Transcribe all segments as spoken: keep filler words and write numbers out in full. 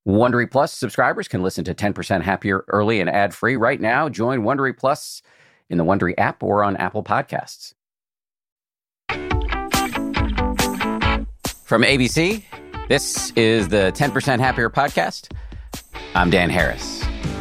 Wondery Plus subscribers can listen to ten percent Happier early and ad-free right now. Join Wondery Plus in the Wondery app or on Apple Podcasts. From A B C, this is the ten percent Happier podcast. I'm Dan Harris.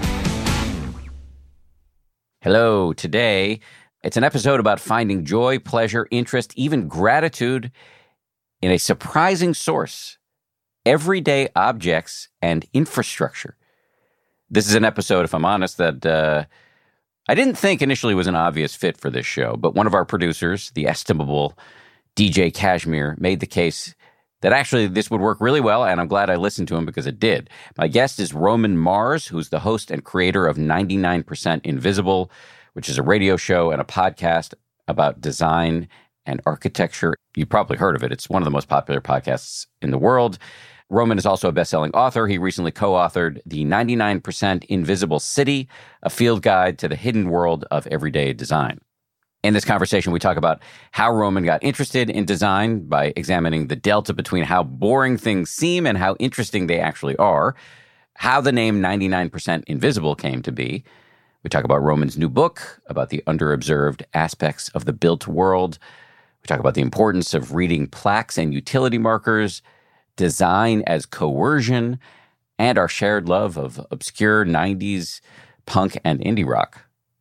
Hello. Today, it's an episode about finding joy, pleasure, interest, even gratitude in a surprising source: everyday objects and infrastructure. This is an episode, if I'm honest, that uh, I didn't think initially was an obvious fit for this show, but one of our producers, the estimable D J Kashmir, made the case that actually this would work really well, and I'm glad I listened to him because it did. My guest is Roman Mars, who's the host and creator of ninety-nine percent Invisible, which is a radio show and a podcast about design and architecture. You've probably heard of it. It's one of the most popular podcasts in the world. Roman is also a best-selling author. He recently co-authored the ninety-nine percent Invisible City, a field guide to the hidden world of everyday design. In this conversation, we talk about how Roman got interested in design by examining the delta between how boring things seem and how interesting they actually are, how the name ninety-nine percent Invisible came to be. We talk about Roman's new book, about the underobserved aspects of the built world. We talk about the importance of reading plaques and utility markers, design as coercion, and our shared love of obscure nineties punk and indie rock.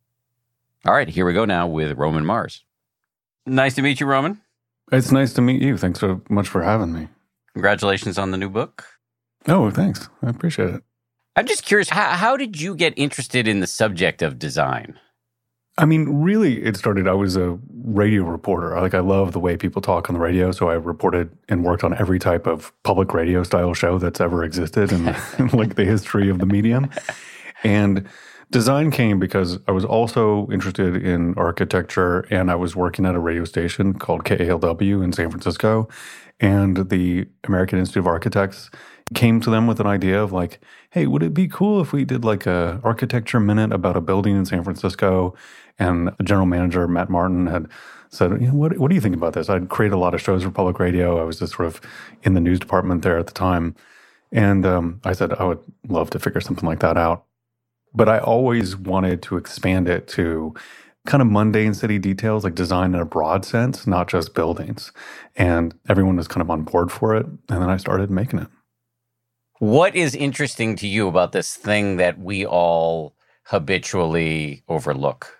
All right, here we go now with Roman Mars. Nice to meet you, Roman. It's nice to meet you. Thanks so much for having me. Congratulations on the new book. Oh, thanks. I appreciate it. I'm just curious, how, how did you get interested in the subject of design? I mean, really, it started, I was a radio reporter. Like, I love the way people talk on the radio, so I reported and worked on every type of public radio style show that's ever existed in, in like the history of the medium. And design came because I was also interested in architecture, and I was working at a radio station called K A L W in San Francisco, and the American Institute of Architects came to them with an idea of like, hey, would it be cool if we did like a architecture minute about a building in San Francisco? And the general manager, Matt Martin, had said, you know, what, what do you think about this? I'd created a lot of shows for public radio. I was just sort of in the news department there at the time. And um, I said, I would love to figure something like that out. But I always wanted to expand it to kind of mundane city details, like design in a broad sense, not just buildings. And everyone was kind of on board for it. And then I started making it. What is interesting to you about this thing that we all habitually overlook?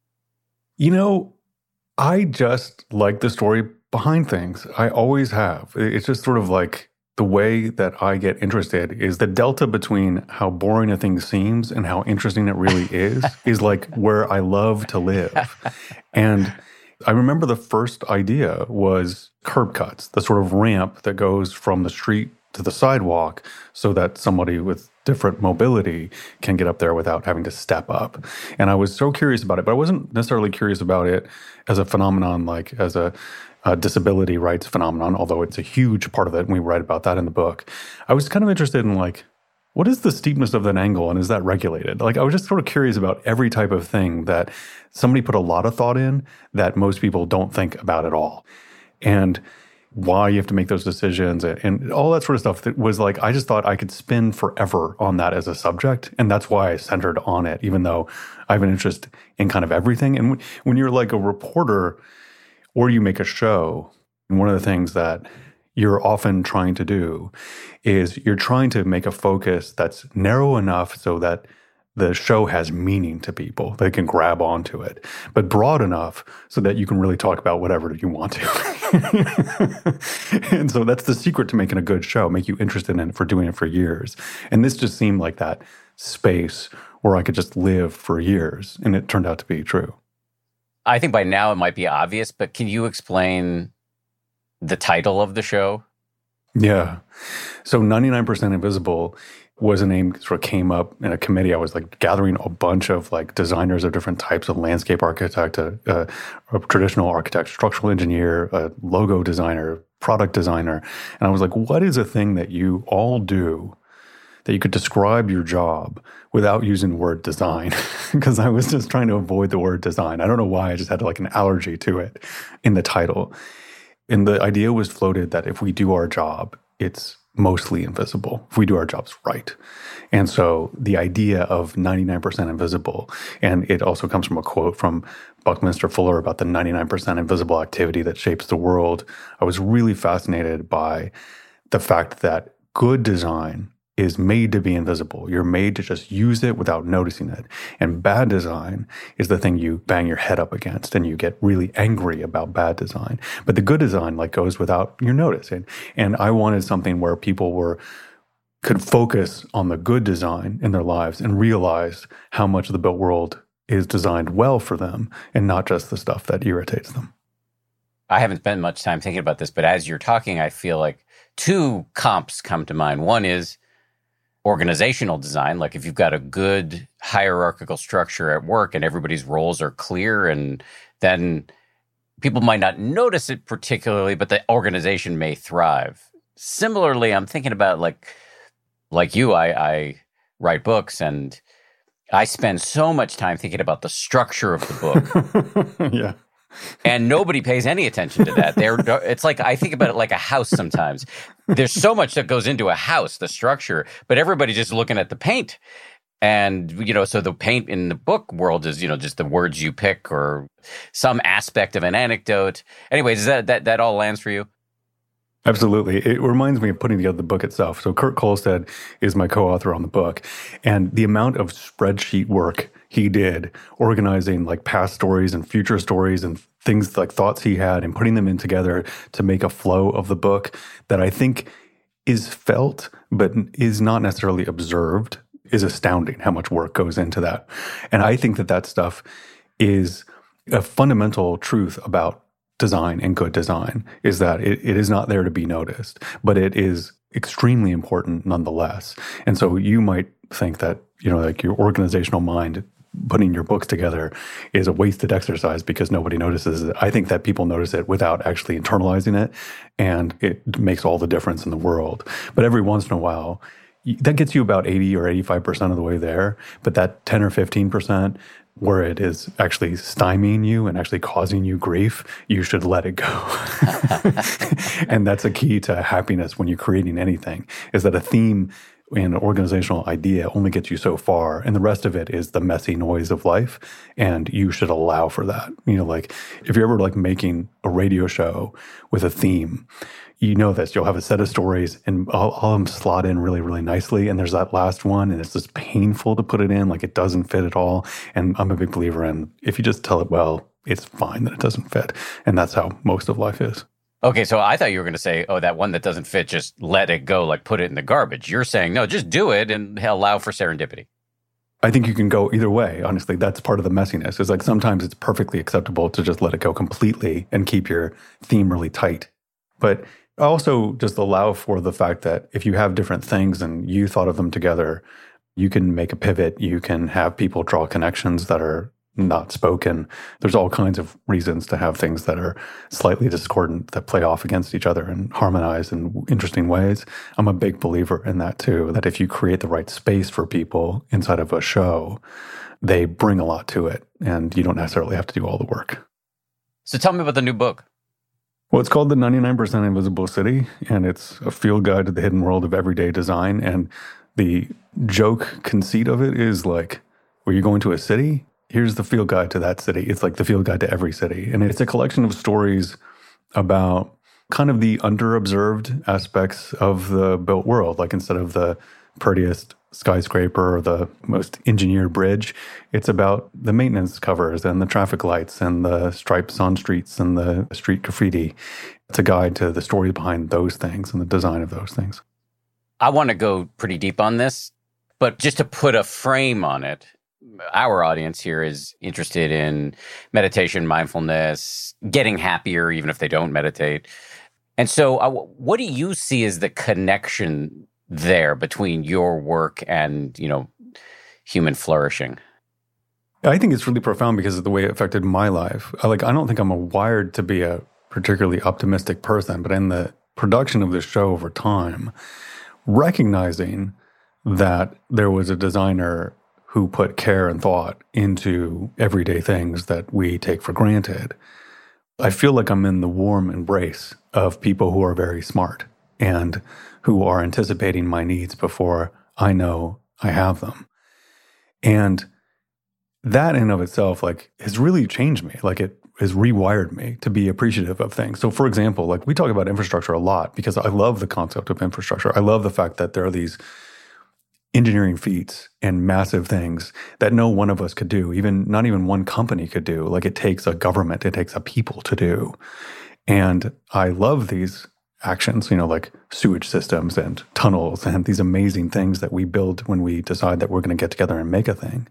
You know, I just like the story behind things. I always have. It's just sort of like the way that I get interested is the delta between how boring a thing seems and how interesting it really is, is like where I love to live. And I remember the first idea was curb cuts, the sort of ramp that goes from the street to the sidewalk so that somebody with different mobility can get up there without having to step up. And I was so curious about it, but I wasn't necessarily curious about it as a phenomenon, like as a, a disability rights phenomenon, although it's a huge part of it, and we write about that in the book. I was kind of interested in like, what is the steepness of that angle, and is that regulated? Like, I was just sort of curious about every type of thing that somebody put a lot of thought in that most people don't think about at all. And why you have to make those decisions and, and all that sort of stuff that was like, I just thought I could spin forever on that as a subject. And that's why I centered on it, even though I have an interest in kind of everything. And w- when you're like a reporter or you make a show, and one of the things that you're often trying to do is you're trying to make a focus that's narrow enough so that the show has meaning to people. They can grab onto it, but broad enough so that you can really talk about whatever you want to. And so that's the secret to making a good show, make you interested in it for doing it for years. And this just seemed like that space where I could just live for years. And it turned out to be true. I think by now it might be obvious, but can you explain the title of the show? Yeah. So ninety-nine percent Invisible was a name that sort of came up in a committee. I was like gathering a bunch of like designers of different types of landscape architect, a, a, a traditional architect, structural engineer, a logo designer, product designer. And I was like, what is a thing that you all do that you could describe your job without using the word design? Because I was just trying to avoid the word design. I don't know why. I just had like an allergy to it in the title. And the idea was floated that if we do our job, it's mostly invisible if we do our jobs right. And so the idea of ninety-nine percent invisible, and it also comes from a quote from Buckminster Fuller about the ninety-nine percent invisible activity that shapes the world. I was really fascinated by the fact that good design is made to be invisible. You're made to just use it without noticing it. And bad design is the thing you bang your head up against and you get really angry about bad design. But the good design like goes without your notice. And, and I wanted something where people were could focus on the good design in their lives and realize how much of the built world is designed well for them and not just the stuff that irritates them. I haven't spent much time thinking about this, but as you're talking, I feel like two comps come to mind. One is organizational design, like if you've got a good hierarchical structure at work and everybody's roles are clear, and then people might not notice it particularly, but the organization may thrive. Similarly, I'm thinking about like, like you, I, I write books and I spend so much time thinking about the structure of the book. Yeah. And nobody pays any attention to that. They're, it's like, I think about it like a house sometimes. There's so much that goes into a house, the structure, but everybody's just looking at the paint. And, you know, so the paint in the book world is, you know, just the words you pick or some aspect of an anecdote. Anyways, is that, that, that all lands for you? Absolutely. It reminds me of putting together the book itself. So Kurt Kolstad is my co-author on the book. And the amount of spreadsheet work he did organizing like past stories and future stories and things like thoughts he had and putting them in together to make a flow of the book that I think is felt but is not necessarily observed is astounding how much work goes into that. And I think that that stuff is a fundamental truth about design and good design is that it, it is not there to be noticed, but it is extremely important nonetheless. And so you might think that, you know, like your organizational mind putting your books together is a wasted exercise because nobody notices it. I think that people notice it without actually internalizing it, and it makes all the difference in the world. But every once in a while, that gets you about eighty or eighty-five percent of the way there. But that ten or fifteen percent where it is actually stymieing you and actually causing you grief, you should let it go. And that's a key to happiness when you're creating anything, is that a theme and an organizational idea only gets you so far, and the rest of it is the messy noise of life, and you should allow for that. You know, like if you're ever like making a radio show with a theme, you know this, you'll have a set of stories and all, all of them slot in really, really nicely, and there's that last one, and it's just painful to put it in, like it doesn't fit at all. And I'm a big believer in if you just tell it well, it's fine that it doesn't fit, and that's how most of life is. Okay, so I thought you were going to say, oh, that one that doesn't fit, just let it go, like put it in the garbage. You're saying, no, just do it and allow for serendipity. I think you can go either way, honestly. That's part of the messiness. It's like sometimes it's perfectly acceptable to just let it go completely and keep your theme really tight. But also just allow for the fact that if you have different things and you thought of them together, you can make a pivot. You can have people draw connections that are not spoken. There's all kinds of reasons to have things that are slightly discordant that play off against each other and harmonize in interesting ways. I'm a big believer in that too, that if you create the right space for people inside of a show, they bring a lot to it and you don't necessarily have to do all the work. So tell me about the new book. Well, it's called The ninety-nine percent Invisible City, and it's a field guide to the hidden world of everyday design. And the joke conceit of it is like, were you going to a city? Here's the field guide to that city. It's like the field guide to every city. And it's a collection of stories about kind of the underobserved aspects of the built world. Like instead of the prettiest skyscraper or the most engineered bridge, it's about the maintenance covers and the traffic lights and the stripes on streets and the street graffiti. It's a guide to the story behind those things and the design of those things. I want to go pretty deep on this, but just to put a frame on it, our audience here is interested in meditation, mindfulness, getting happier, even if they don't meditate. And so uh, what do you see as the connection there between your work and, you know, human flourishing? I think it's really profound because of the way it affected my life. Like, I don't think I'm a wired to be a particularly optimistic person, but in the production of the show over time, recognizing that there was a designer who put care and thought into everyday things that we take for granted, I feel like I'm in the warm embrace of people who are very smart and who are anticipating my needs before I know I have them. And that in of itself, like, has really changed me. Like, it has rewired me to be appreciative of things. So, for example, like, we talk about infrastructure a lot because I love the concept of infrastructure. I love the fact that there are these engineering feats and massive things that no one of us could do, even not even one company could do. Like, it takes a government, it takes a people to do. And I love these actions, you know, like sewage systems and tunnels and these amazing things that we build when we decide that we're going to get together and make a thing.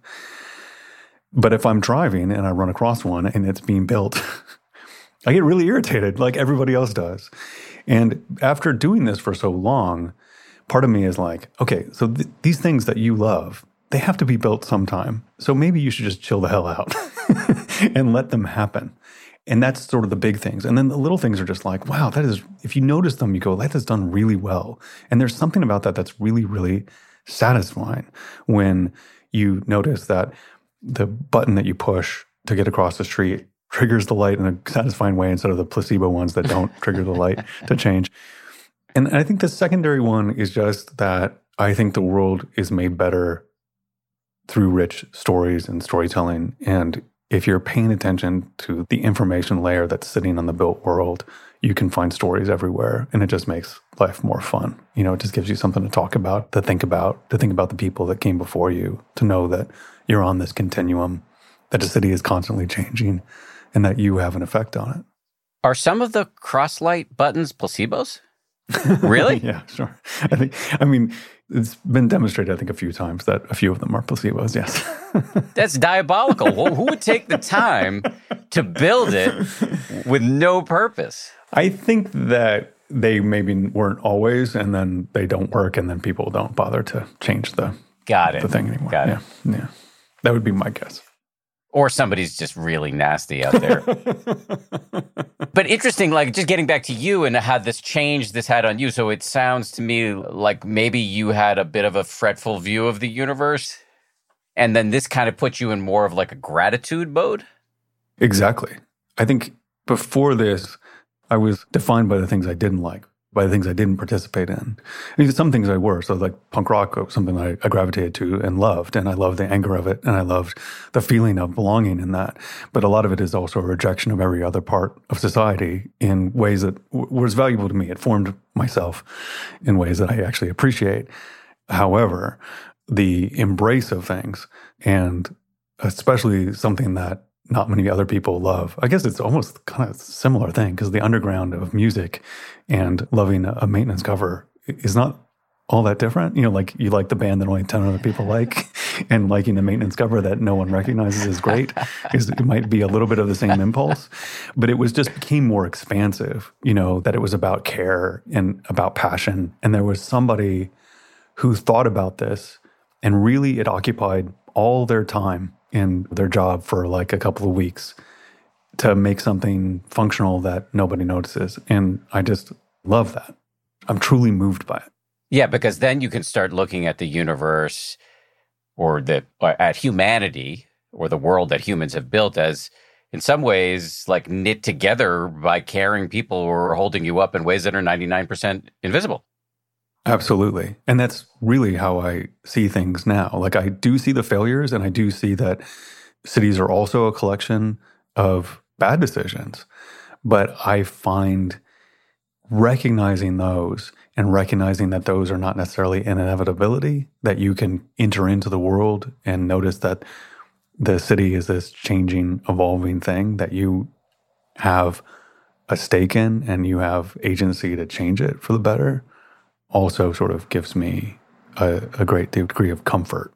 But if I'm driving and I run across one and it's being built, I get really irritated like everybody else does. And after doing this for so long, part of me is like, okay, so th- these things that you love, they have to be built sometime. So maybe you should just chill the hell out and let them happen. And that's sort of the big things. And then the little things are just like, wow, that is, if you notice them, you go, that is done really well. And there's something about that that's really, really satisfying when you notice that the button that you push to get across the street triggers the light in a satisfying way instead of the placebo ones that don't trigger the light to change. And I think the secondary one is just that I think the world is made better through rich stories and storytelling. And if you're paying attention to the information layer that's sitting on the built world, you can find stories everywhere. And it just makes life more fun. You know, it just gives you something to talk about, to think about, to think about the people that came before you, to know that you're on this continuum, that the city is constantly changing, and that you have an effect on it. Are some of the cross-light buttons placebos? Really? Yeah, sure. I think, I mean, it's been demonstrated, I think, a few times that a few of them are placebos, yes. That's diabolical. Well, who would take the time to build it with no purpose? I think that they maybe weren't always, and then they don't work, and then people don't bother to change the, Got it. the thing anymore. Got yeah, it. Yeah. That would be my guess. Or somebody's just really nasty out there. But interesting, like, just getting back to you and how this change this had on you. So it sounds to me like maybe you had a bit of a fretful view of the universe, and then this kind of puts you in more of like a gratitude mode? Exactly. I think before this, I was defined by the things I didn't like, by the things I didn't participate in. I mean, some things I were. So like punk rock was something I, I gravitated to and loved, and I loved the anger of it, and I loved the feeling of belonging in that. But a lot of it is also a rejection of every other part of society in ways that w- was valuable to me. It formed myself in ways that I actually appreciate. However, the embrace of things, and especially something that not many other people love. I guess it's almost kind of a similar thing because the underground of music and loving a maintenance cover is not all that different. You know, like you like the band that only ten other people like, and liking a maintenance cover that no one recognizes is great. is It might be a little bit of the same impulse, but it was just became more expansive, you know, that it was about care and about passion. And there was somebody who thought about this, and really it occupied all their time in their job for like a couple of weeks to make something functional that nobody notices. And I just love that. I'm truly moved by it. Yeah, because then you can start looking at the universe or the or at humanity or the world that humans have built as, in some ways, like knit together by caring people who are holding you up in ways that are ninety-nine percent invisible. Absolutely. And that's really how I see things now. Like I do see the failures, and I do see that cities are also a collection of bad decisions. But I find recognizing those and recognizing that those are not necessarily an inevitability, that you can enter into the world and notice that the city is this changing, evolving thing that you have a stake in and you have agency to change it for the better, also sort of gives me a, a great degree of comfort.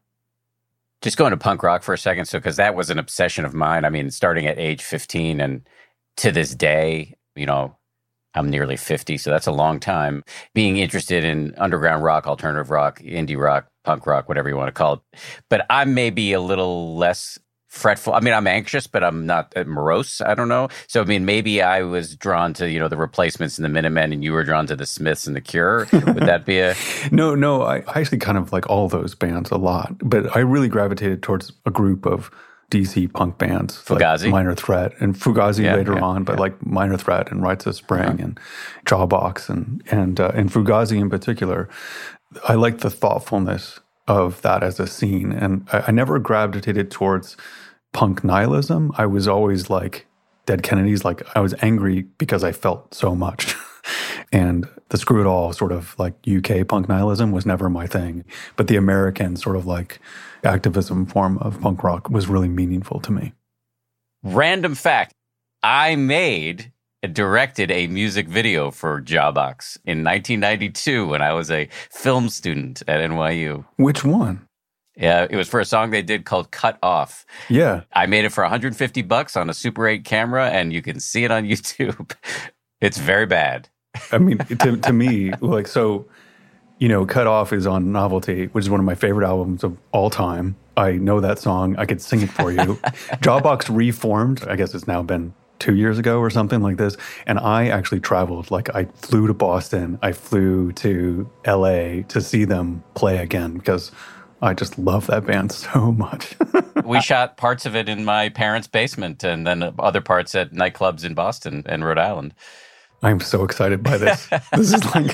Just going to punk rock for a second, so because that was an obsession of mine. I mean, starting at age fifteen and to this day, you know, I'm nearly fifty, so that's a long time. Being interested in underground rock, alternative rock, indie rock, punk rock, whatever you want to call it. But I'm maybe a little less fretful. I mean, I'm anxious, but I'm not morose. I don't know. So, I mean, maybe I was drawn to, you know, the Replacements and the Minutemen, and you were drawn to the Smiths and the Cure. Would that be a... No, no. I, I actually kind of like all those bands a lot. But I really gravitated towards a group of D C punk bands. Fugazi. Like Minor Threat and Fugazi yeah, later yeah, on, but yeah. like Minor Threat and Rites of Spring uh-huh. and Jawbox and and uh, and Fugazi in particular. I like the thoughtfulness of that as a scene. And I, I never gravitated towards punk nihilism. I was always like Dead Kennedys, like I was angry because I felt so much. And the Screw It All sort of like U K punk nihilism was never my thing. But the American sort of like activism form of punk rock was really meaningful to me. Random fact, I made and directed a music video for Jawbox in nineteen ninety-two when I was a film student at N Y U. Which one? Yeah, it was for a song they did called Cut Off. Yeah. I made it for one hundred fifty bucks on a Super eight camera, and you can see it on YouTube. It's very bad. I mean, to, to me, like, so, you know, Cut Off is on Novelty, which is one of my favorite albums of all time. I know that song. I could sing it for you. Jawbox reformed. I guess it's now been two years ago or something like this. And I actually traveled. Like, I flew to Boston. I flew to L A to see them play again because I just love that band so much. We shot parts of it in my parents' basement and then other parts at nightclubs in Boston and Rhode Island. I'm so excited by this. This is like,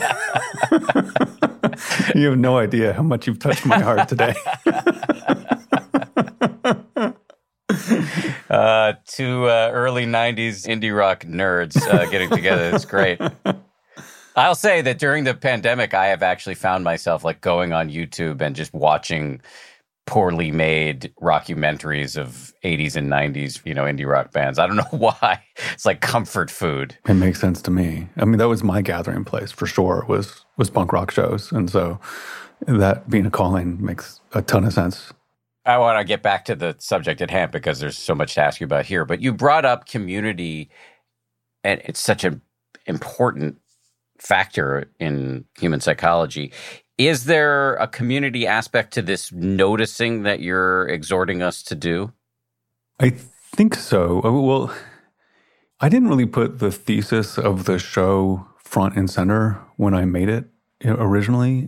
you have no idea how much you've touched my heart today. uh, two uh, early nineties indie rock nerds uh, getting together. It's great. I'll say that during the pandemic, I have actually found myself like going on YouTube and just watching poorly made rockumentaries of eighties and nineties, you know, indie rock bands. I don't know why. It's like comfort food. It makes sense to me. I mean, that was my gathering place for sure, was was punk rock shows. And so that being a calling makes a ton of sense. I want to get back to the subject at hand because there's so much to ask you about here. But you brought up community, and it's such an important factor in human psychology. Is there a community aspect to this noticing that you're exhorting us to do? I think so. Well, I didn't really put the thesis of the show front and center when I made it originally.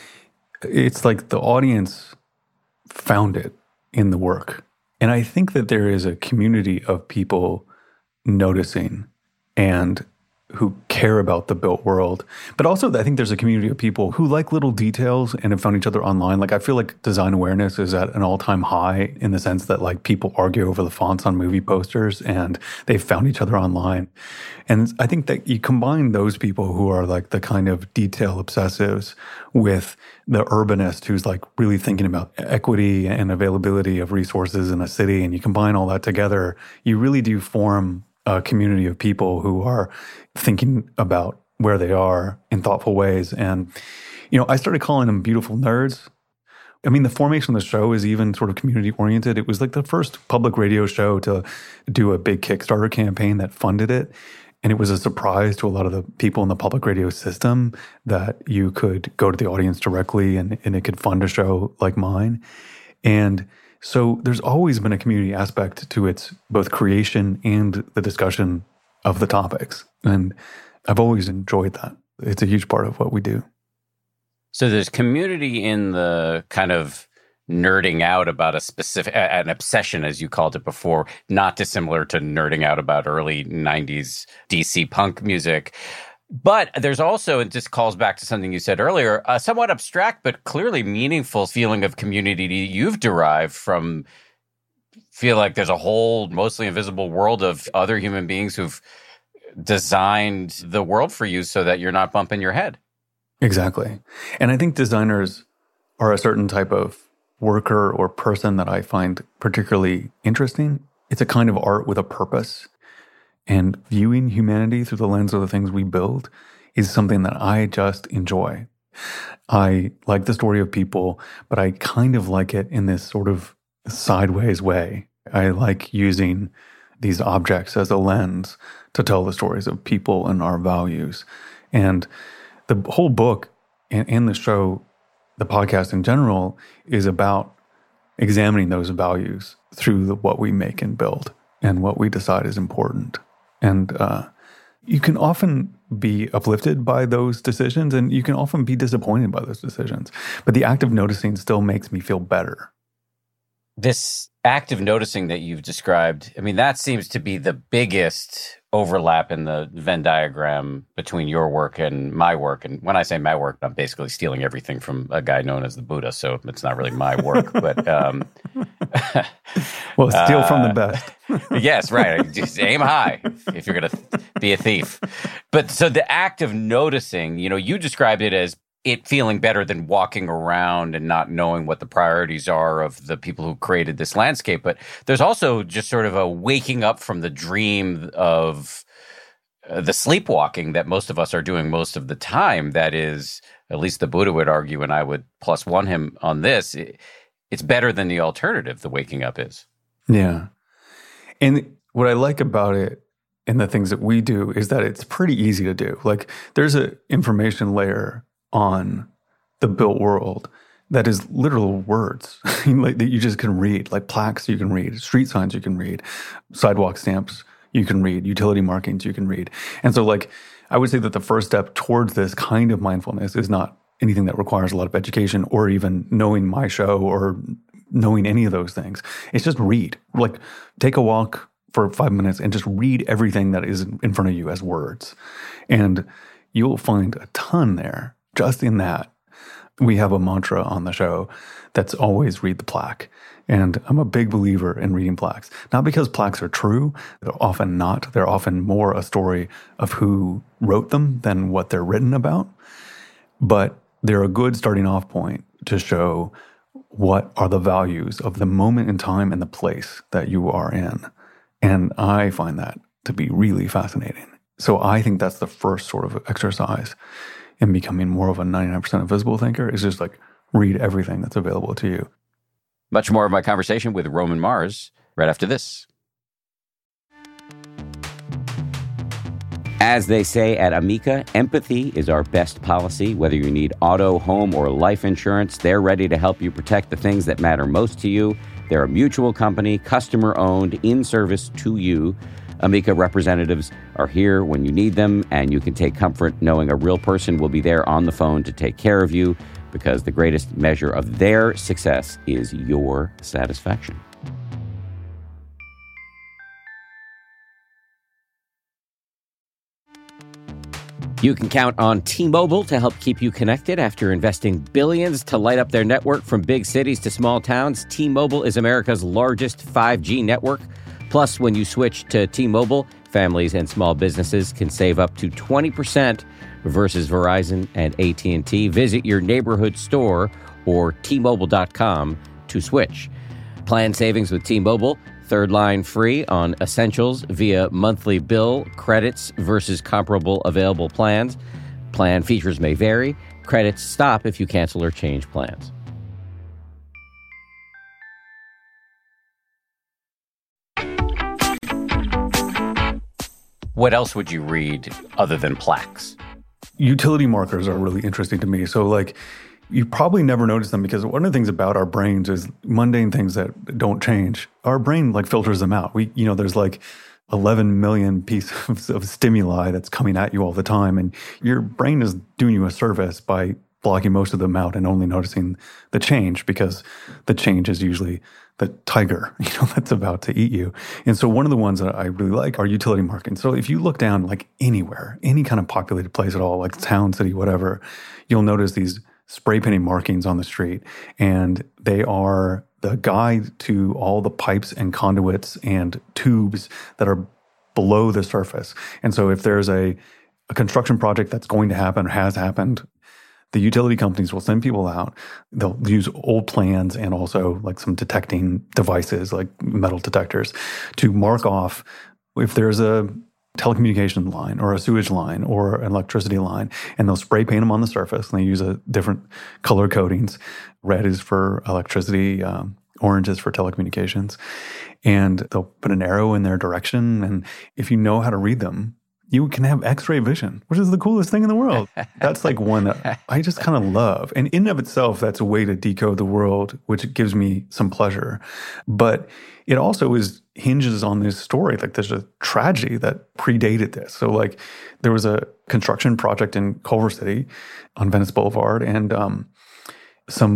It's like the audience found it in the work. And I think that there is a community of people noticing and who care about the built world. But also, I think there's a community of people who like little details and have found each other online. Like, I feel like design awareness is at an all-time high in the sense that, like, people argue over the fonts on movie posters and they've found each other online. And I think that you combine those people who are, like, the kind of detail obsessives with the urbanist who's, like, really thinking about equity and availability of resources in a city, and you combine all that together, you really do form a community of people who are thinking about where they are in thoughtful ways. And, you know, I started calling them beautiful nerds. I mean, the formation of the show is even sort of community oriented. It was like the first public radio show to do a big Kickstarter campaign that funded it. And it was a surprise to a lot of the people in the public radio system that you could go to the audience directly and, and it could fund a show like mine. And so there's always been a community aspect to its both creation and the discussion of the topics. And I've always enjoyed that. It's a huge part of what we do. So there's community in the kind of nerding out about a specific, an obsession, as you called it before, not dissimilar to nerding out about early nineties D C punk music. But there's also, and this calls back to something you said earlier, a somewhat abstract but clearly meaningful feeling of community you've derived from feel like there's a whole mostly invisible world of other human beings who've designed the world for you so that you're not bumping your head. Exactly. And I think designers are a certain type of worker or person that I find particularly interesting. It's a kind of art with a purpose. And viewing humanity through the lens of the things we build is something that I just enjoy. I like the story of people, but I kind of like it in this sort of sideways way. I like using these objects as a lens to tell the stories of people and our values. And the whole book and, and the show, the podcast in general, is about examining those values through the, what we make and build and what we decide is important. And uh, you can often be uplifted by those decisions, and you can often be disappointed by those decisions. But the act of noticing still makes me feel better. This act of noticing that you've described, I mean, that seems to be the biggest overlap in the Venn diagram between your work and my work. And when I say my work, I'm basically stealing everything from a guy known as the Buddha, so it's not really my work. But um, well, steal uh, from the best. Yes, right. Just aim high if you're going to be a thief. But so the act of noticing, you know, you described it as it feeling better than walking around and not knowing what the priorities are of the people who created this landscape. But there's also just sort of a waking up from the dream of uh, the sleepwalking that most of us are doing most of the time. That is, at least the Buddha would argue, and I would plus one him on this, it, it's better than the alternative, the waking up is. Yeah. And what I like about it and the things that we do is that it's pretty easy to do. Like there's an information layer on the built world that is literal words like, that you just can read, like plaques you can read, street signs you can read, sidewalk stamps you can read, utility markings you can read. And so like I would say that the first step towards this kind of mindfulness is not anything that requires a lot of education or even knowing my show or knowing any of those things. It's just read. Like take a walk for five minutes and just read everything that is in front of you as words. And you'll find a ton there. Just in that, we have a mantra on the show that's always read the plaque. And I'm a big believer in reading plaques. Not because plaques are true. They're often not. They're often more a story of who wrote them than what they're written about. But they're a good starting off point to show what are the values of the moment in time and the place that you are in. And I find that to be really fascinating. So I think that's the first sort of exercise in becoming more of a ninety-nine percent invisible thinker, is just like read everything that's available to you. Much more of my conversation with Roman Mars right after this. As they say at Amica, empathy is our best policy. Whether you need auto, home, or life insurance, they're ready to help you protect the things that matter most to you. They're a mutual company, customer-owned, in service to you. Amica representatives are here when you need them, and you can take comfort knowing a real person will be there on the phone to take care of you, because the greatest measure of their success is your satisfaction. You can count on T-Mobile to help keep you connected. After investing billions to light up their network from big cities to small towns, T-Mobile is America's largest five G network. Plus, when you switch to T-Mobile, families and small businesses can save up to twenty percent versus Verizon and A T and T. Visit your neighborhood store or T Mobile dot com to switch. Plan savings with T-Mobile. Third line free on essentials via monthly bill credits versus comparable available plans. Plan features may vary. Credits stop if you cancel or change plans. What else would you read other than plaques? Utility markers are really interesting to me. So like, you probably never notice them because one of the things about our brains is mundane things that don't change. Our brain like filters them out. We, you know, there's like eleven million pieces of stimuli that's coming at you all the time. And your brain is doing you a service by blocking most of them out and only noticing the change, because the change is usually the tiger, you know, that's about to eat you. And so one of the ones that I really like are utility markings. So if you look down like anywhere, any kind of populated place at all, like town, city, whatever, you'll notice these spray painting markings on the street. And they are the guide to all the pipes and conduits and tubes that are below the surface. And so if there's a, a construction project that's going to happen or has happened, the utility companies will send people out. They'll use old plans and also like some detecting devices like metal detectors to mark off if there's a telecommunication line or a sewage line or an electricity line, and they'll spray paint them on the surface, and they use a different color codings. Red is for electricity, um, orange is for telecommunications, and they'll put an arrow in their direction. And if you know how to read them, you can have X-ray vision, which is the coolest thing in the world. That's like one that I just kind of love. And in and of itself, that's a way to decode the world, which gives me some pleasure. But it also is hinges on this story. Like there's a tragedy that predated this. So like there was a construction project in Culver City on Venice Boulevard, and um, some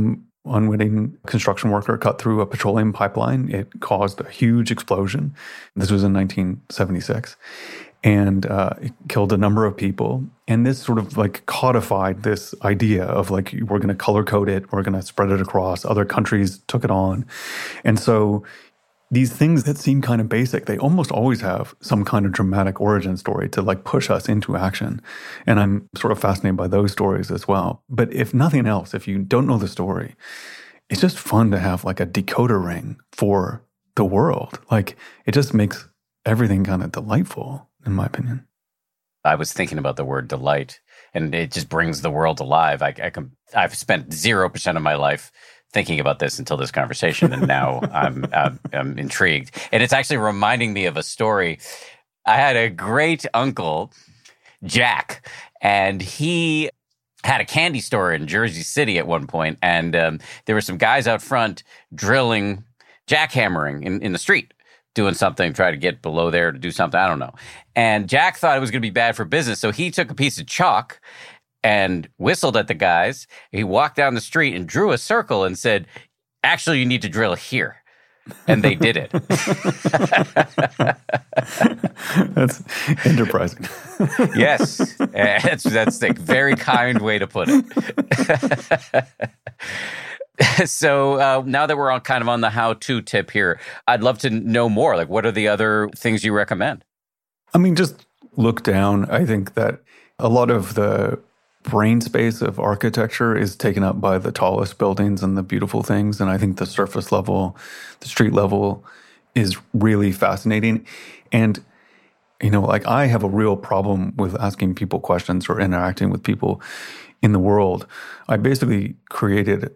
unwitting construction worker cut through a petroleum pipeline. It caused a huge explosion. This was in nineteen seventy-six. And uh, it killed a number of people. And this sort of like codified this idea of like, we're going to color code it, we're going to spread it across. Other countries took it on. And so these things that seem kind of basic, they almost always have some kind of dramatic origin story to like push us into action. And I'm sort of fascinated by those stories as well. But if nothing else, if you don't know the story, it's just fun to have like a decoder ring for the world. Like it just makes everything kind of delightful, in my opinion. I was thinking about the word delight, and it just brings the world alive. I, I can, I've spent zero percent of my life thinking about this until this conversation, and now I'm, I'm I'm intrigued. And it's actually reminding me of a story. I had a great uncle, Jack, and he had a candy store in Jersey City at one point, and um, there were some guys out front drilling, jackhammering in, in the street, doing something, try to get below there to do something, I don't know. And Jack thought it was going to be bad for business, so he took a piece of chalk and whistled at the guys. He walked down the street and drew a circle and said, actually, you need to drill here. And they did it. That's enterprising. Yes. That's, that's a very kind way to put it. So uh, now that we're on kind of on the how-to tip here, I'd love to know more. Like, what are the other things you recommend? I mean, just look down. I think that a lot of the brain space of architecture is taken up by the tallest buildings and the beautiful things. And I think the surface level, the street level is really fascinating. And, you know, like I have a real problem with asking people questions or interacting with people in the world. I basically created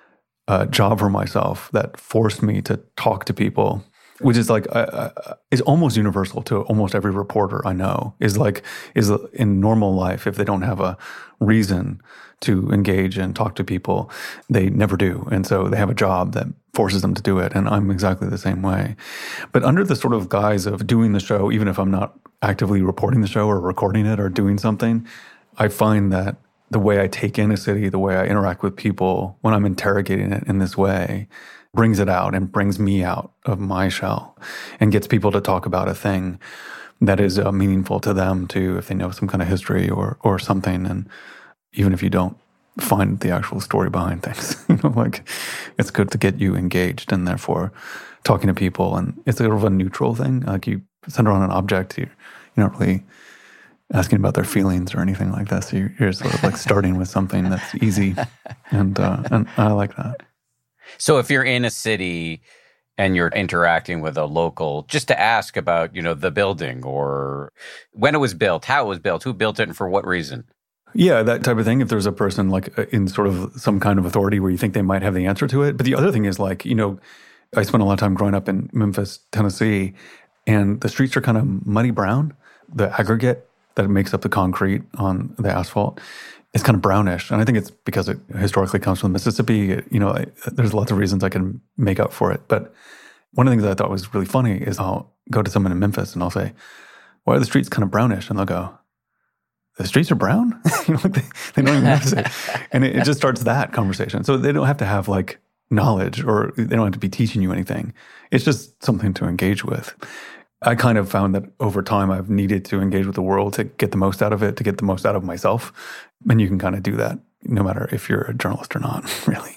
a job for myself that forced me to talk to people, which is like, uh, is almost universal to almost every reporter I know, is like, is in normal life, if they don't have a reason to engage and talk to people, they never do. And so they have a job that forces them to do it. And I'm exactly the same way. But under the sort of guise of doing the show, even if I'm not actively reporting the show or recording it or doing something, I find that the way I take in a city, the way I interact with people when I'm interrogating it in this way, brings it out and brings me out of my shell and gets people to talk about a thing that is uh, meaningful to them too, if they know some kind of history or or something. And even if you don't find the actual story behind things, you know, like it's good to get you engaged and therefore talking to people. And it's sort of a neutral thing. Like you send around an object, you're, you're not really asking about their feelings or anything like that. So you're, you're sort of like starting with something that's easy. And, uh, and I like that. So if you're in a city and you're interacting with a local, just to ask about, you know, the building or when it was built, how it was built, who built it and for what reason? Yeah, that type of thing. If there's a person like in sort of some kind of authority where you think they might have the answer to it. But the other thing is like, you know, I spent a lot of time growing up in Memphis, Tennessee, and the streets are kind of muddy brown. The aggregate that makes up the concrete on the asphalt is kind of brownish. And I think it's because it historically comes from Mississippi. It, you know, I, there's lots of reasons I can make up for it. But one of the things that I thought was really funny is I'll go to someone in Memphis and I'll say, why are the streets kind of brownish? And they'll go, the streets are brown? You know, like they, they don't even notice it. And it, it just starts that conversation. So they don't have to have like knowledge or they don't have to be teaching you anything. It's just something to engage with. I kind of found that over time I've needed to engage with the world to get the most out of it, to get the most out of myself. And you can kind of do that no matter if you're a journalist or not, really.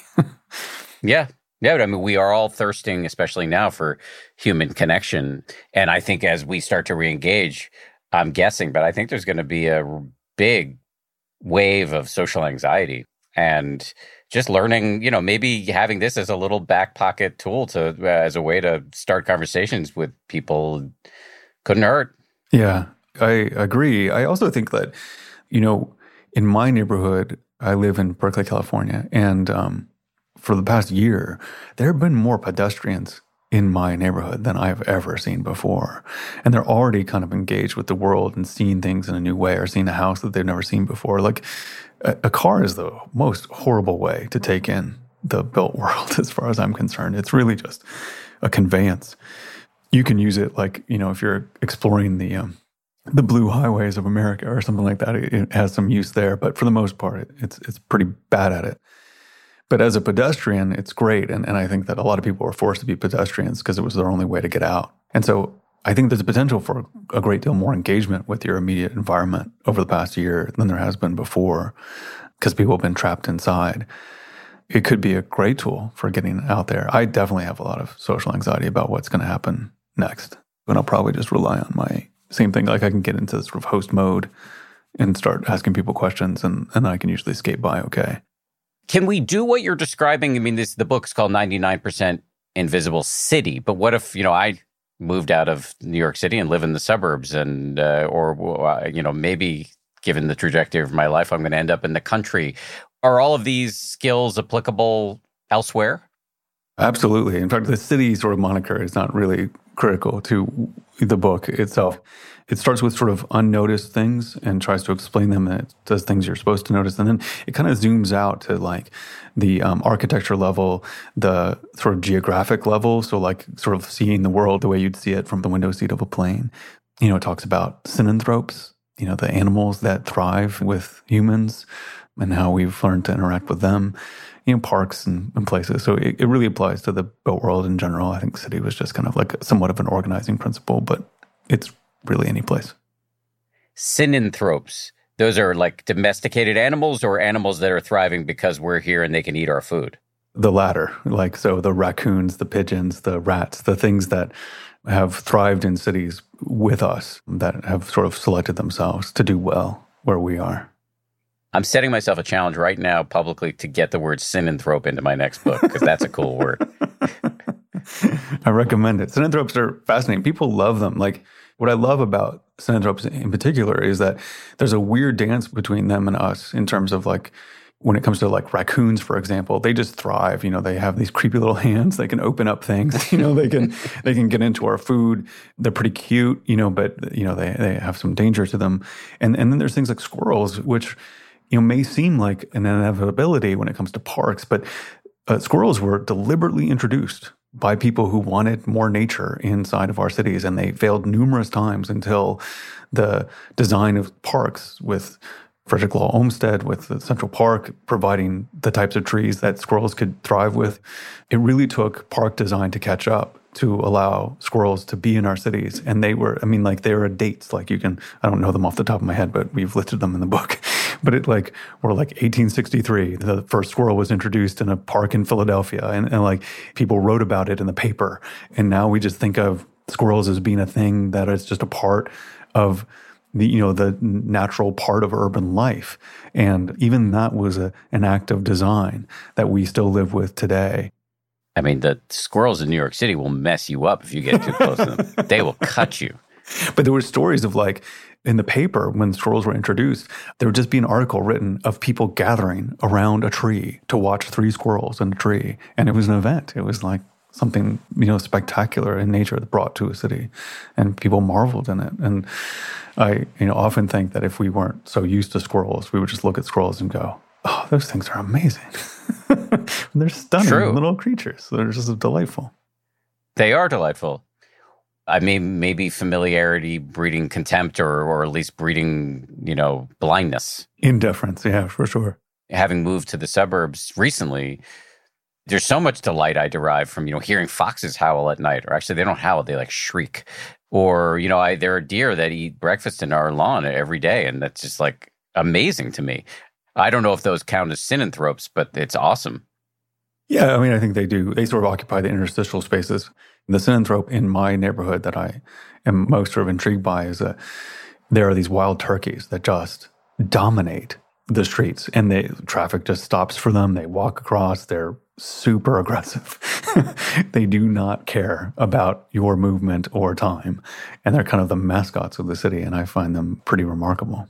Yeah. Yeah, but I mean, we are all thirsting, especially now, for human connection. And I think as we start to re-engage, I'm guessing, but I think there's going to be a big wave of social anxiety and just learning, you know, maybe having this as a little back pocket tool to uh, as a way to start conversations with people couldn't hurt. Yeah, I agree. I also think that, you know, in my neighborhood, I live in Berkeley, California, and um, for the past year, there have been more pedestrians in my neighborhood than I've ever seen before. And they're already kind of engaged with the world and seeing things in a new way or seeing a house that they've never seen before. Like a, a car is the most horrible way to take in the built world as far as I'm concerned. It's really just a conveyance. You can use it like, you know, if you're exploring the um, the blue highways of America or something like that, it, it has some use there. But for the most part, it, it's it's pretty bad at it. But as a pedestrian, it's great. And, and I think that a lot of people were forced to be pedestrians because it was their only way to get out. And so I think there's a potential for a great deal more engagement with your immediate environment over the past year than there has been before because people have been trapped inside. It could be a great tool for getting out there. I definitely have a lot of social anxiety about what's going to happen next. And I'll probably just rely on my same thing. Like I can get into sort of host mode and start asking people questions, and, and I can usually skate by okay. Can we do what you're describing? I mean, this the book's called ninety-nine percent Invisible City, but what if, you know, I moved out of New York City and live in the suburbs and, uh, or, you know, maybe given the trajectory of my life, I'm going to end up in the country. Are all of these skills applicable elsewhere? Absolutely. In fact, the city sort of moniker is not really critical to the book itself. It starts with sort of unnoticed things and tries to explain them, and it does things you're supposed to notice. And then it kind of zooms out to like the um, architecture level, the sort of geographic level. So like sort of seeing the world the way you'd see it from the window seat of a plane. You know, it talks about synanthropes, you know, the animals that thrive with humans and how we've learned to interact with them. You know, parks and, and places. So it, it really applies to the built world in general. I think city was just kind of like somewhat of an organizing principle, but it's really any place. Synanthropes. Those are like domesticated animals or animals that are thriving because we're here and they can eat our food? The latter. Like, so the raccoons, the pigeons, the rats, the things that have thrived in cities with us, that have sort of selected themselves to do well where we are. I'm setting myself a challenge right now publicly to get the word synanthrope into my next book because that's a cool word. I recommend it. Synanthropes are fascinating. People love them. Like what I love about synanthropes in particular is that there's a weird dance between them and us in terms of like when it comes to like raccoons, for example, they just thrive. You know, they have these creepy little hands. They can open up things. You know, they can they can get into our food. They're pretty cute. You know, but you know they they have some danger to them. And and then there's things like squirrels, which you know, may seem like an inevitability when it comes to parks, but uh, squirrels were deliberately introduced by people who wanted more nature inside of our cities, and they failed numerous times until the design of parks with Frederick Law Olmsted, with the Central Park providing the types of trees that squirrels could thrive with. It really took park design to catch up to allow squirrels to be in our cities. And they were, I mean, like they were dates, like you can, I don't know them off the top of my head, but we've listed them in the book. But it like, we're like eighteen sixty-three, the first squirrel was introduced in a park in Philadelphia. And, and like people wrote about it in the paper. And now we just think of squirrels as being a thing that is just a part of the, you know, the natural part of urban life. And even that was a, an act of design that we still live with today. I mean, the squirrels in New York City will mess you up if you get too close to them. They will cut you. But there were stories of like, in the paper, when squirrels were introduced, there would just be an article written of people gathering around a tree to watch three squirrels in a tree. And it was an event. It was like something, you know, spectacular in nature that brought to a city. And people marveled in it. And I, you know, often think that if we weren't so used to squirrels, we would just look at squirrels and go, oh, those things are amazing. They're stunning True. little creatures. They're just delightful. They are delightful. I mean, maybe familiarity breeding contempt or, or at least breeding, you know, blindness. Indifference, yeah, for sure. Having moved to the suburbs recently, there's so much delight I derive from, you know, hearing foxes howl at night. Or actually, they don't howl, they like shriek. Or, you know, I, there are deer that eat breakfast in our lawn every day. And that's just like amazing to me. I don't know if those count as synanthropes, but it's awesome. Yeah, I mean, I think they do. They sort of occupy the interstitial spaces. The synanthrope in my neighborhood that I am most sort of intrigued by is that there are these wild turkeys that just dominate the streets, and the traffic just stops for them. They walk across. They're super aggressive. They do not care about your movement or time, and they're kind of the mascots of the city, and I find them pretty remarkable.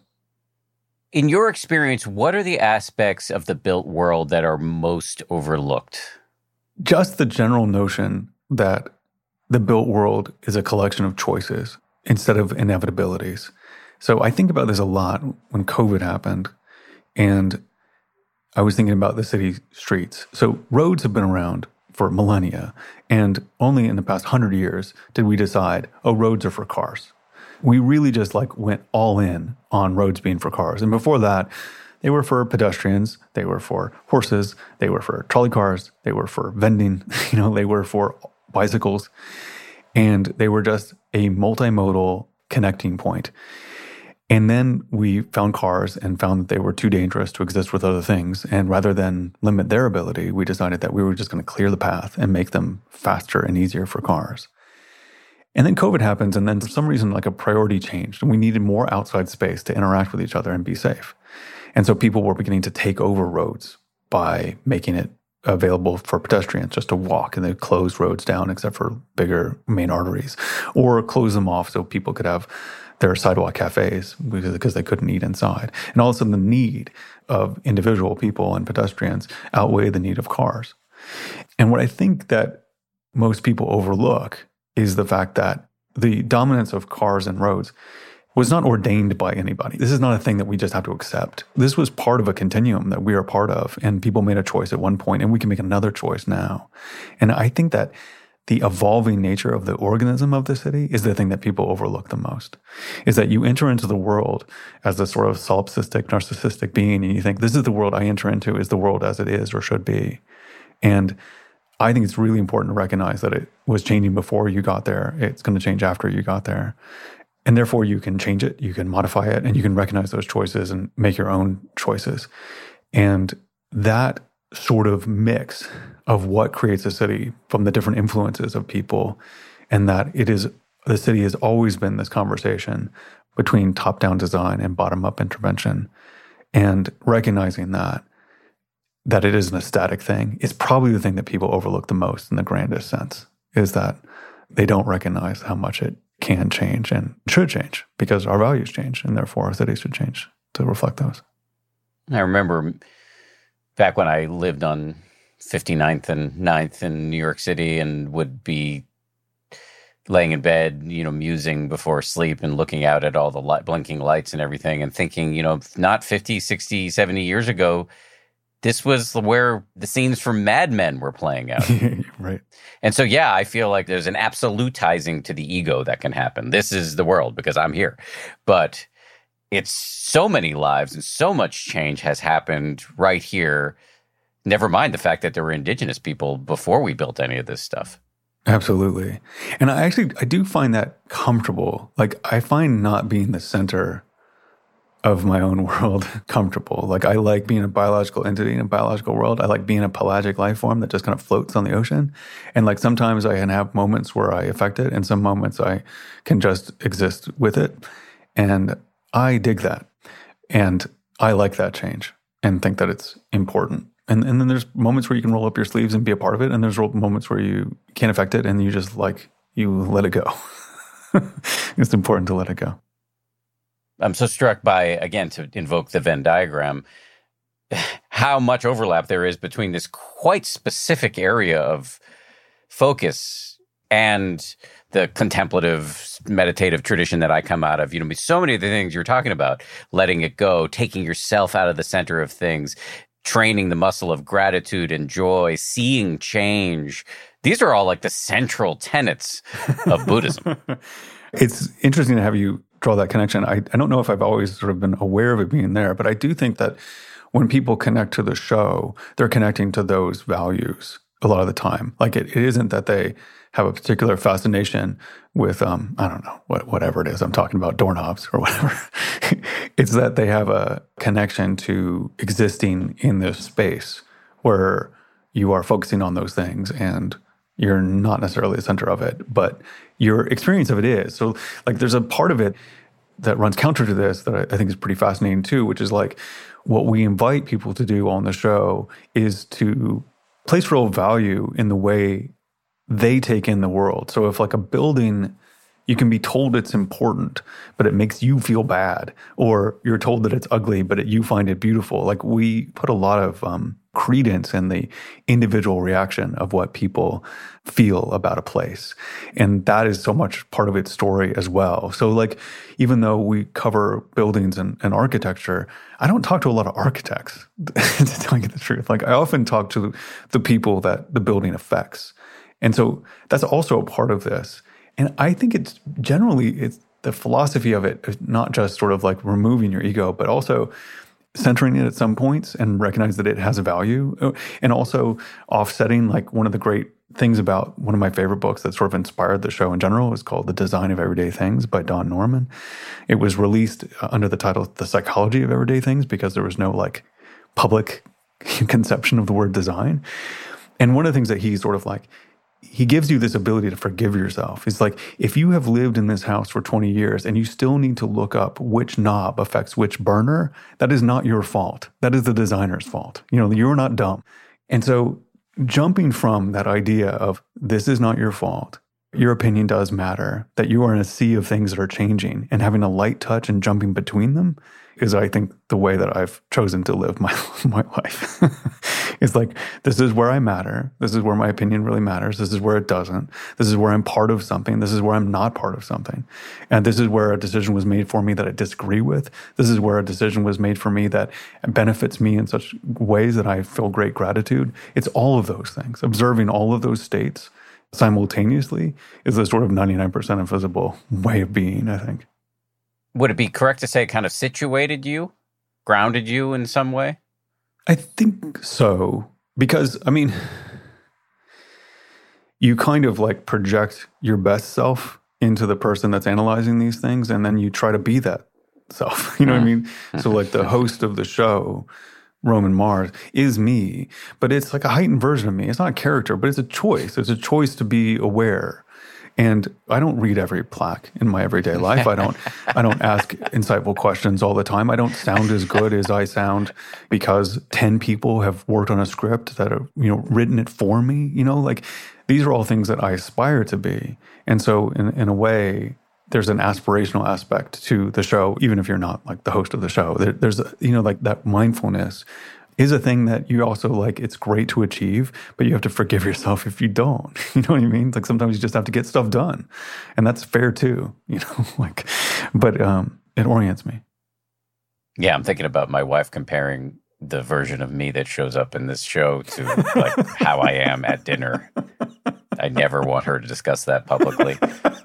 In your experience, what are the aspects of the built world that are most overlooked? Just the general notion that the built world is a collection of choices instead of inevitabilities. So I think about this a lot when COVID happened, and I was thinking about the city streets. So roads have been around for millennia, and only in the past hundred years did we decide, oh, roads are for cars. We really just like went all in on roads being for cars. And before that, They were for pedestrians, they were for horses, they were for trolley cars, they were for vending, you know, they were for bicycles. And they were just a multimodal connecting point. And then we found cars and found that they were too dangerous to exist with other things. And rather than limit their ability, we decided that we were just going to clear the path and make them faster and easier for cars. And then COVID happens, and then for some reason, like a priority changed, and we needed more outside space to interact with each other and be safe. And so people were beginning to take over roads by making it available for pedestrians just to walk, and they closed roads down except for bigger main arteries, or close them off so people could have their sidewalk cafes because they couldn't eat inside. And all of a sudden, the need of individual people and pedestrians outweighed the need of cars. And what I think that most people overlook is the fact that the dominance of cars and roads was not ordained by anybody. This is not a thing that we just have to accept. This was part of a continuum that we are part of, and people made a choice at one point, and we can make another choice now. And I think that the evolving nature of the organism of the city is the thing that people overlook the most, is that you enter into the world as a sort of solipsistic, narcissistic being, and you think, this is the world I enter into, is the world as it is or should be. And I think it's really important to recognize that it was changing before you got there. It's going to change after you got there. And therefore, you can change it, you can modify it, and you can recognize those choices and make your own choices. And that sort of mix of what creates a city from the different influences of people, and that it is, the city has always been this conversation between top-down design and bottom-up intervention. And recognizing that, that it is an static thing is probably the thing that people overlook the most in the grandest sense, is that they don't recognize how much it can change and should change because our values change, and therefore our cities should change to reflect those. I remember back when I lived on fifty-ninth and ninth in New York City and would be laying in bed, you know, musing before sleep and looking out at all the light, blinking lights and everything and thinking, you know, not fifty, sixty, seventy years ago, this was where the scenes from Mad Men were playing out. Right. And so, yeah, I feel like there's an absolutizing to the ego that can happen. This is the world because I'm here. But it's so many lives and so much change has happened right here. Never mind the fact that there were indigenous people before we built any of this stuff. Absolutely. And I actually, I do find that comfortable. Like, I find not being the center of my own world comfortable. Like, I like being a biological entity in a biological world. I like being a pelagic life form that just kind of floats on the ocean. And like, sometimes I can have moments where I affect it, and some moments I can just exist with it. And I dig that. And I like that change and think that it's important. And and then there's moments where you can roll up your sleeves and be a part of it. And there's moments where you can't affect it and you just like, you let it go. It's important to let it go. I'm so struck by, again, to invoke the Venn diagram, how much overlap there is between this quite specific area of focus and the contemplative, meditative tradition that I come out of. You know, so many of the things you're talking about, letting it go, taking yourself out of the center of things, training the muscle of gratitude and joy, seeing change. These are all like the central tenets of Buddhism. It's interesting to have you draw that connection. I, I don't know if I've always sort of been aware of it being there, but I do think that when people connect to the show, they're connecting to those values a lot of the time. Like, it, it isn't that they have a particular fascination with, um, I don't know, what, whatever it is. I'm talking about doorknobs or whatever. It's that they have a connection to existing in this space where you are focusing on those things and you're not necessarily the center of it, but your experience of it is. So, like, there's a part of it that runs counter to this that I, I think is pretty fascinating too, which is like, what we invite people to do on the show is to place real value in the way they take in the world. So if like a building, you can be told it's important, but it makes you feel bad, or you're told that it's ugly, but it, you find it beautiful. Like, we put a lot of um, credence in the individual reaction of what people feel about a place. And that is so much part of its story as well. So like, even though we cover buildings and, and architecture, I don't talk to a lot of architects, to tell you the truth. Like, I often talk to the people that the building affects. And so that's also a part of this. And I think it's generally, it's the philosophy of it is not just sort of like removing your ego, but also centering it at some points and recognize that it has a value, and also offsetting. Like one of the great things about one of my favorite books that sort of inspired the show in general is called The Design of Everyday Things by Don Norman. It was released under the title The Psychology of Everyday Things because there was no like public conception of the word design. And one of the things that he sort of like, he gives you this ability to forgive yourself. It's like, if you have lived in this house for twenty years and you still need to look up which knob affects which burner, that is not your fault. That is the designer's fault. You know, you're not dumb. And so jumping from that idea of this is not your fault, your opinion does matter, that you are in a sea of things that are changing, and having a light touch and jumping between them is, I think, the way that I've chosen to live my, my life. It's like, this is where I matter. This is where my opinion really matters. This is where it doesn't. This is where I'm part of something. This is where I'm not part of something. And this is where a decision was made for me that I disagree with. This is where a decision was made for me that benefits me in such ways that I feel great gratitude. It's all of those things. Observing all of those states simultaneously is the sort of ninety-nine percent invisible way of being, I think. Would it be correct to say it kind of situated you, grounded you in some way? I think so. Because, I mean, you kind of like project your best self into the person that's analyzing these things, and then you try to be that self. You know what I mean? So like the host of the show, Roman Mars, is me, but it's like a heightened version of me. It's not a character, but it's a choice. It's a choice to be aware. And I don't read every plaque in my everyday life. I don't I don't ask insightful questions all the time. I don't sound as good as I sound because ten people have worked on a script that have, you know, written it for me. You know, like these are all things that I aspire to be. And so in, in a way, there's an aspirational aspect to the show, even if you're not like the host of the show. There, there's, a, you know, like that mindfulness is a thing that you also like, it's great to achieve, but you have to forgive yourself if you don't. You know what I mean? Like sometimes you just have to get stuff done. And that's fair too, you know, like, but um, it orients me. Yeah, I'm thinking about my wife comparing the version of me that shows up in this show to like how I am at dinner. I never want her to discuss that publicly.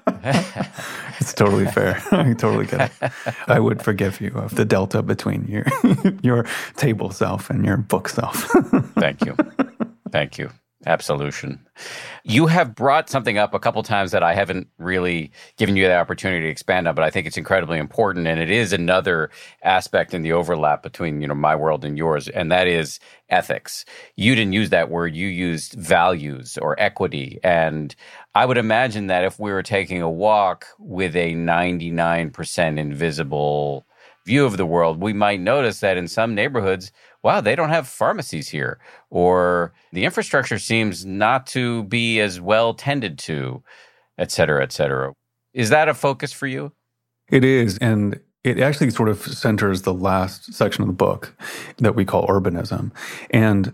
It's totally fair. I totally get it. I would forgive you of the delta between your your table self and your book self. Thank you. Thank you. Absolution. You have brought something up a couple times that I haven't really given you the opportunity to expand on, but I think it's incredibly important, and it is another aspect in the overlap between, you know, my world and yours, and that is ethics. You didn't use that word. You used values or equity, and I would imagine that if we were taking a walk with a ninety-nine percent invisible view of the world, we might notice that in some neighborhoods, wow, they don't have pharmacies here, or the infrastructure seems not to be as well tended to, et cetera, et cetera. Is that a focus for you? It is, and it actually sort of centers the last section of the book that we call urbanism. And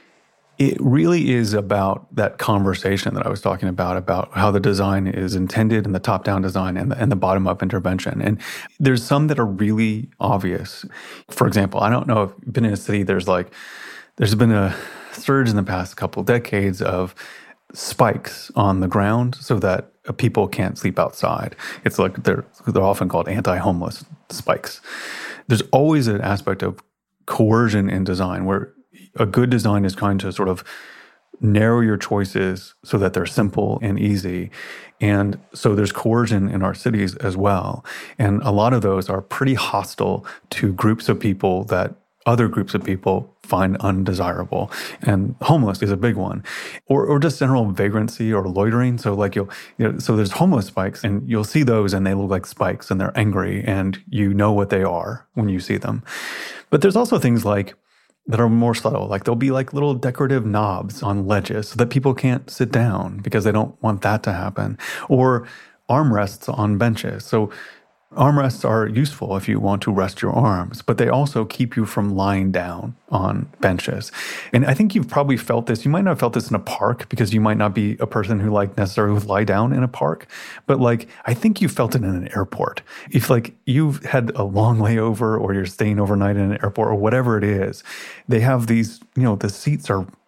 it really is about that conversation that I was talking about, about how the design is intended and the top-down design and the, and the bottom-up intervention. And there's some that are really obvious. For example, I don't know if you've been in a city, there's like, there's been a surge in the past couple of decades of spikes on the ground so that people can't sleep outside. It's like they're, they're often called anti-homeless spikes. There's always an aspect of coercion in design where a good design is trying to sort of narrow your choices so that they're simple and easy. And so there's coercion in our cities as well. And a lot of those are pretty hostile to groups of people that other groups of people find undesirable. And homeless is a big one. Or or just general vagrancy or loitering. So like you'll, you know, so there's homeless spikes and you'll see those and they look like spikes and they're angry and you know what they are when you see them. But there's also things like that are more subtle. Like there'll be like little decorative knobs on ledges so that people can't sit down because they don't want that to happen. Or armrests on benches. So armrests are useful if you want to rest your arms, but they also keep you from lying down on benches. And I think you've probably felt this. You might not have felt this in a park because you might not be a person who like necessarily would lie down in a park. But like, I think you felt it in an airport. If like you've had a long layover or you're staying overnight in an airport or whatever it is, they have these, you know, the seats are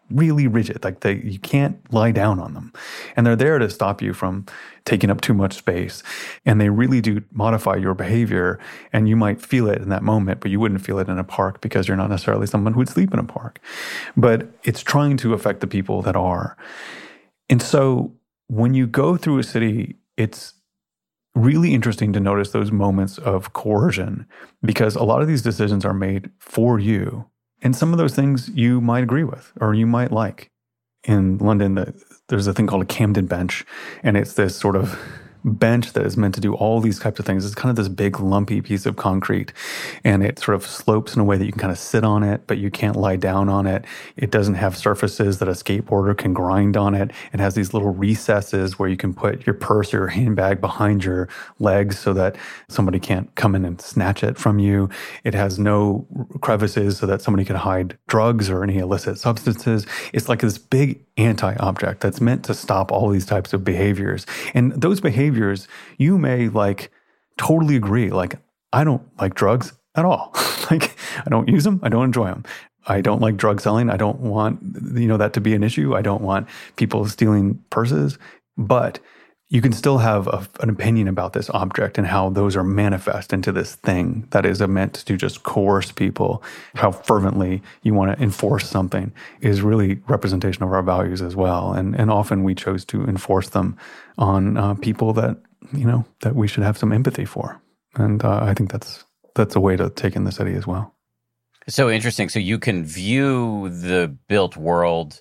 really rigid. Like they, you can't lie down on them. And they're there to stop you from taking up too much space. And they really do modify your behavior. And you might feel it in that moment, but you wouldn't feel it in a park because you're not necessarily someone who would sleep in a park. But it's trying to affect the people that are. And so when you go through a city, it's really interesting to notice those moments of coercion, because a lot of these decisions are made for you. And some of those things you might agree with or you might like. In London, the, there's a thing called a Camden bench, and it's this sort of bench that is meant to do all these types of things. It's kind of this big lumpy piece of concrete, and it sort of slopes in a way that you can kind of sit on it, but you can't lie down on it. It doesn't have surfaces that a skateboarder can grind on it. It has these little recesses where you can put your purse or your handbag behind your legs so that somebody can't come in and snatch it from you. It has no crevices so that somebody can hide drugs or any illicit substances. It's like this big anti-object that's meant to stop all these types of behaviors. And those behaviors, you may like totally agree. Like, I don't like drugs at all. Like, I don't use them. I don't enjoy them. I don't like drug selling. I don't want, you know, that to be an issue. I don't want people stealing purses. But you can still have a, an opinion about this object and how those are manifest into this thing that is meant to just coerce people. How fervently you want to enforce something is really representation of our values as well. And and often we chose to enforce them on uh, people that, you know, that we should have some empathy for. And uh, I think that's that's a way to take in the city as well. So interesting. So you can view the built world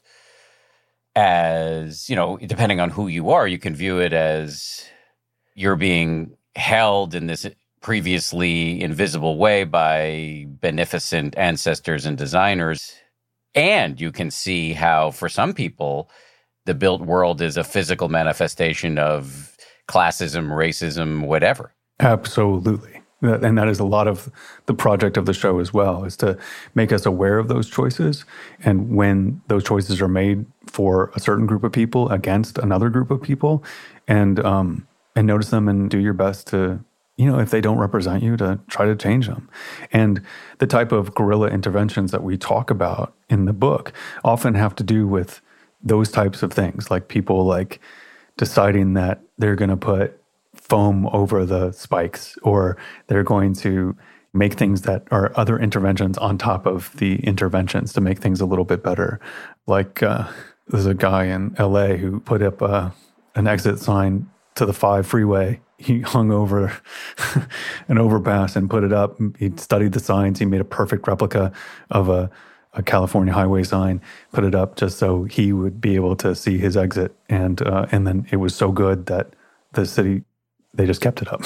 as, you know, depending on who you are, you can view it as you're being held in this previously invisible way by beneficent ancestors and designers. And you can see how, for some people, the built world is a physical manifestation of classism, racism, whatever. Absolutely. And that is a lot of the project of the show as well, is to make us aware of those choices. And when those choices are made for a certain group of people against another group of people, and um, and notice them and do your best to, you know, if they don't represent you, to try to change them. And the type of guerrilla interventions that we talk about in the book often have to do with those types of things, like people like deciding that they're going to put foam over the spikes, or they're going to make things that are other interventions on top of the interventions to make things a little bit better. Like uh, there's a guy in L A who put up uh, an exit sign to the five freeway. He hung over an overpass and put it up. He studied the signs. He made a perfect replica of a, a California highway sign, put it up just so he would be able to see his exit. And uh, and then it was so good that the city, they just kept it up.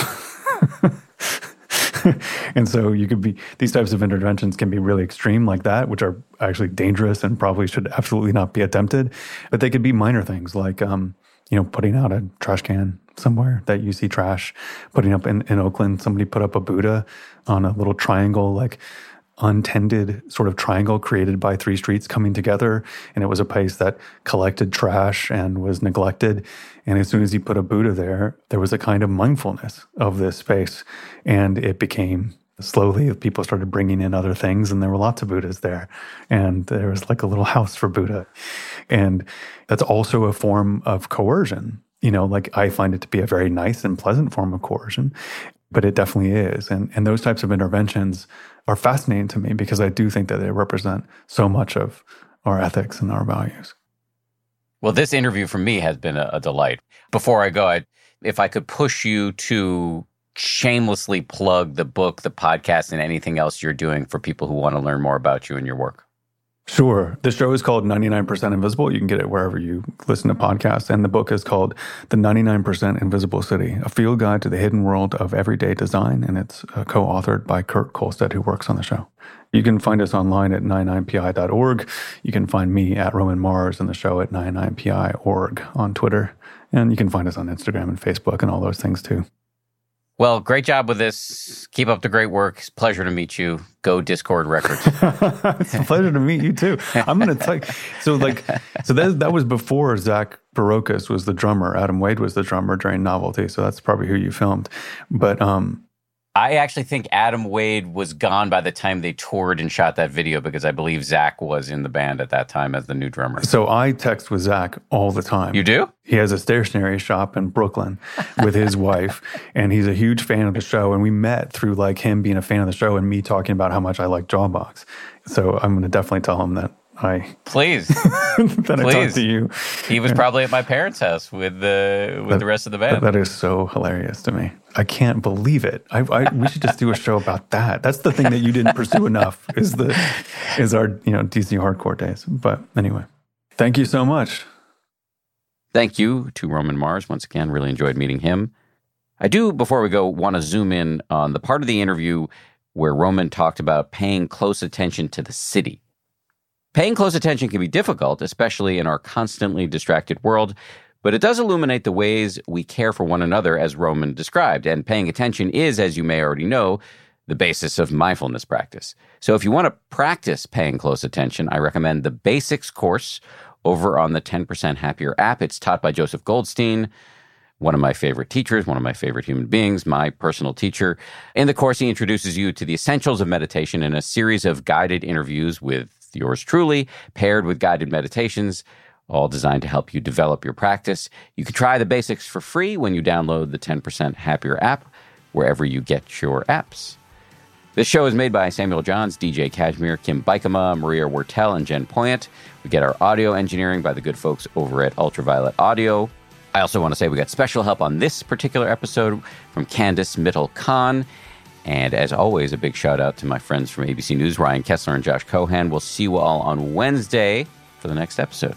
And so you could be, these types of interventions can be really extreme like that, which are actually dangerous and probably should absolutely not be attempted. But they could be minor things like, um, you know, putting out a trash can somewhere that you see trash. Putting up in, in Oakland, somebody put up a Buddha on a little triangle, like untended sort of triangle created by three streets coming together. And it was a place that collected trash and was neglected. And as soon as you put a Buddha there, there was a kind of mindfulness of this space. And it became, slowly, people started bringing in other things, and there were lots of Buddhas there. And there was like a little house for Buddha. And that's also a form of coercion. You know, like I find it to be a very nice and pleasant form of coercion, but it definitely is. And, and those types of interventions are fascinating to me because I do think that they represent so much of our ethics and our values. Well, this interview for me has been a, a delight. Before I go, I, if I could push you to shamelessly plug the book, the podcast, and anything else you're doing for people who want to learn more about you and your work. Sure. The show is called ninety-nine percent Invisible. You can get it wherever you listen to podcasts. And the book is called The ninety-nine percent Invisible City, a field guide to the hidden world of everyday design. And it's uh, co-authored by Kurt Kolstad, who works on the show. You can find us online at ninety-nine P I dot org. You can find me at Roman Mars and the show at ninety-nine P I dot org on Twitter. And you can find us on Instagram and Facebook and all those things too. Well, great job with this. Keep up the great work. It's a pleasure to meet you. Go Discord Records. It's a pleasure to meet you too. I'm going to tell you. So like, so that, that was before Zach Barocas was the drummer. Adam Wade was the drummer during Novelty. So that's probably who you filmed. But um, I actually think Adam Wade was gone by the time they toured and shot that video because I believe Zach was in the band at that time as the new drummer. So I text with Zach all the time. You do? He has a stationery shop in Brooklyn with his wife, and he's a huge fan of the show. And we met through like him being a fan of the show and me talking about how much I like Jawbox. So I'm going to definitely tell him that I please that I please. talked to you. He was probably at my parents' house with the with that, the rest of the band. That, that is so hilarious to me. I can't believe it. I, I we should just do a show about that. That's the thing that you didn't pursue enough. Is the is our you know D C hardcore days. But anyway, thank you so much. Thank you to Roman Mars once again. Really enjoyed meeting him. I do, before we go, want to zoom in on the part of the interview where Roman talked about paying close attention to the city. Paying close attention can be difficult, especially in our constantly distracted world, but it does illuminate the ways we care for one another, as Roman described. And paying attention is, as you may already know, the basis of mindfulness practice. So if you want to practice paying close attention, I recommend the Basics course over on the ten percent Happier app. It's taught by Joseph Goldstein, one of my favorite teachers, one of my favorite human beings, my personal teacher. In the course, he introduces you to the essentials of meditation in a series of guided interviews with yours truly, paired with guided meditations, all designed to help you develop your practice. You can try the Basics for free when you download the ten percent Happier app, wherever you get your apps. This show is made by Samuel Johns, D J Kashmir, Kim Bikama, Maria Wertel, and Jen Poyant. We get our audio engineering by the good folks over at Ultraviolet Audio. I also want to say we got special help on this particular episode from Candice Mittal-Khan. And as always, a big shout out to my friends from A B C News, Ryan Kessler and Josh Cohan. We'll see you all on Wednesday for the next episode.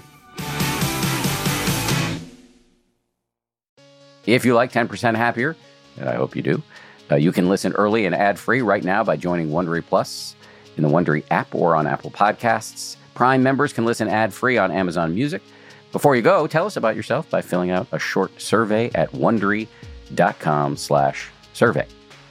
If you like ten percent Happier, and I hope you do, uh, you can listen early and ad-free right now by joining Wondery Plus in the Wondery app or on Apple Podcasts. Prime members can listen ad-free on Amazon Music. Before you go, tell us about yourself by filling out a short survey at Wondery.com slash survey.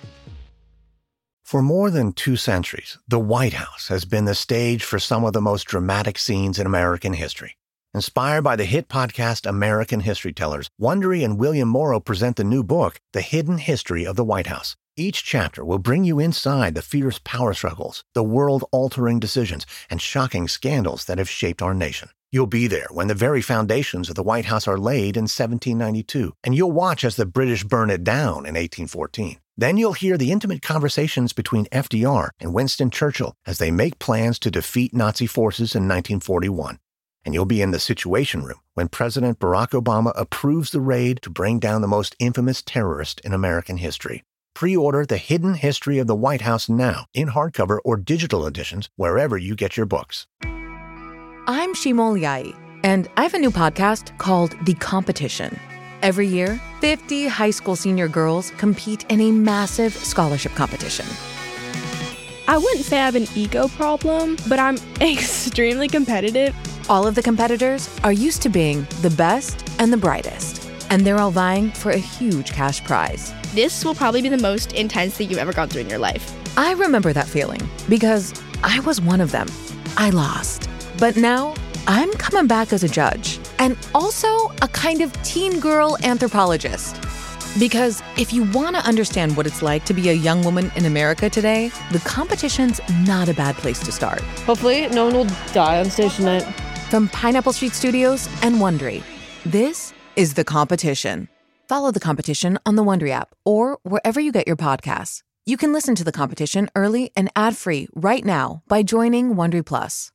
For more than two centuries, the White House has been the stage for some of the most dramatic scenes in American history. Inspired by the hit podcast American History Tellers, Wondery and William Morrow present the new book, The Hidden History of the White House. Each chapter will bring you inside the fierce power struggles, the world-altering decisions, and shocking scandals that have shaped our nation. You'll be there when the very foundations of the White House are laid in seventeen ninety-two, and you'll watch as the British burn it down in eighteen fourteen. Then you'll hear the intimate conversations between F D R and Winston Churchill as they make plans to defeat Nazi forces in nineteen forty-one. And you'll be in the Situation Room when President Barack Obama approves the raid to bring down the most infamous terrorist in American history. Pre-order The Hidden History of the White House now in hardcover or digital editions wherever you get your books. I'm Shimol Yai, and I have a new podcast called The Competition. Every year, fifty high school senior girls compete in a massive scholarship competition. I wouldn't say I have an ego problem, but I'm extremely competitive. All of the competitors are used to being the best and the brightest, and they're all vying for a huge cash prize. This will probably be the most intense thing you've ever gone through in your life. I remember that feeling because I was one of them. I lost. But now I'm coming back as a judge and also a kind of teen girl anthropologist. Because if you want to understand what it's like to be a young woman in America today, the competition's not a bad place to start. Hopefully, no one will die on stage tonight. From Pineapple Street Studios and Wondery, this is The Competition. Follow The Competition on the Wondery app or wherever you get your podcasts. You can listen to The Competition early and ad-free right now by joining Wondery Plus.